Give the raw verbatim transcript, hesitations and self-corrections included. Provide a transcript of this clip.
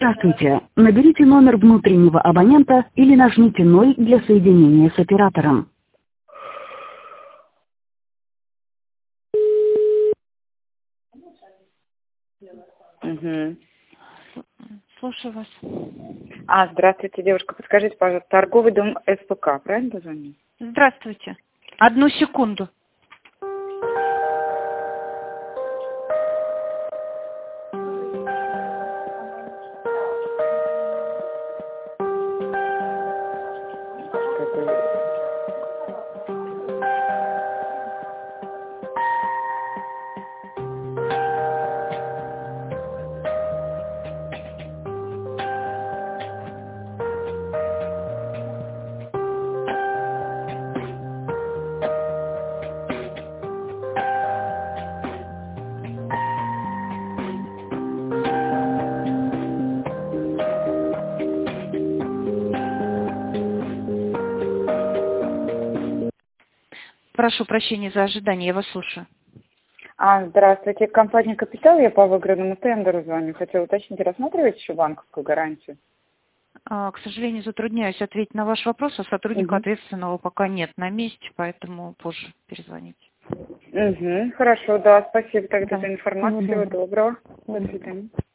Здравствуйте. Наберите номер внутреннего абонента или нажмите ноль для соединения с оператором. Угу. Слушаю вас. А, здравствуйте, девушка. Подскажите, пожалуйста, торговый дом СПК, правильно звоню? Здравствуйте. Одну секунду. Прошу прощения за ожидание, я вас слушаю. А, здравствуйте. Компания «Капитал», я по выигранному тендеру звоню. Хотела уточнить, рассматриваете еще банковскую гарантию? А, к сожалению, затрудняюсь ответить на ваш вопрос, а сотрудника Угу. ответственного пока нет на месте, поэтому позже перезвоните. Угу. Хорошо, да, спасибо тогда Да. за информацию. Всего доброго. До свидания.